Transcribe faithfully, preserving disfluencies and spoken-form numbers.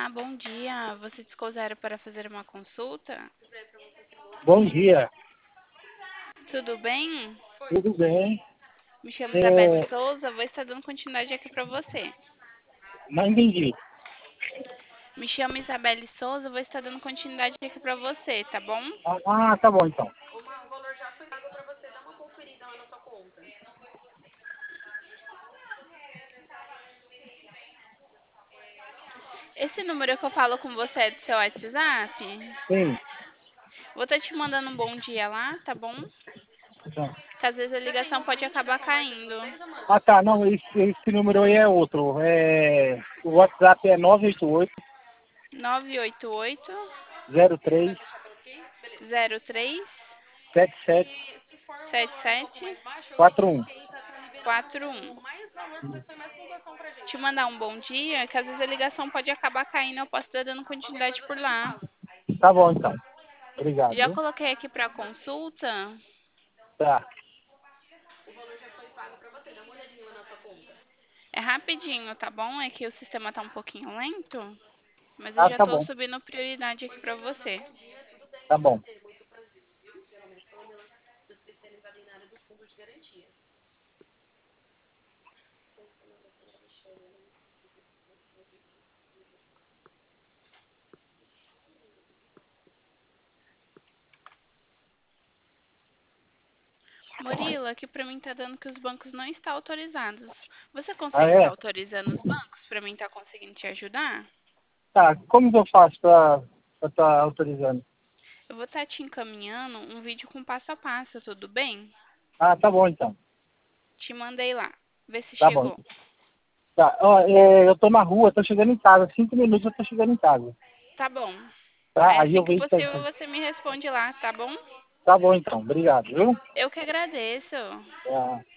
Olá, bom dia. Você discou zero para fazer uma consulta? Bom dia, Tudo bem? tudo bem? Me chamo Isabelle É, Souza, vou estar dando continuidade aqui para você. não entendi. Me chamo Isabelle Souza, vou estar dando continuidade aqui para você, tá bom? Ah, tá bom então. Esse número que eu falo com você é do seu WhatsApp? Sim, Vou estar te mandando um bom dia lá, tá bom? tá. Que às vezes a ligação pode acabar caindo. Ah, tá, não, esse, esse número aí é outro. É, o WhatsApp é nove oito oito, nove oito oito, zero três, zero três, sete sete sete sete, quatro um. quatro um. Te mandar um bom dia, que às vezes a ligação pode acabar caindo, eu posso estar dando continuidade por lá. Tá bom então. Obrigado, Já viu? coloquei aqui para consulta. Tá. É rapidinho, tá bom? É que o sistema tá um pouquinho lento, mas eu Ah, já tá tô bom, subindo prioridade aqui para você. tá bom. Murilo, aqui para mim tá dando que os bancos não estão autorizados. Você Ah, consegue estar é? autorizando os bancos para mim estar conseguindo te ajudar? Tá, como que eu faço pra estar tá autorizando? Eu vou estar te encaminhando um vídeo com passo a passo, tudo bem? Ah, tá bom então. Te mandei lá. Vê se Tá bom. chegou. Tá, ó, é, eu tô na rua, tô chegando em casa. Cinco minutos eu tô chegando em casa. Tá bom. Tá? Aí Aí assim eu que vejo se possível tá. você me responde lá, tá bom? Tá bom então, obrigado, viu? Eu que agradeço. Tá.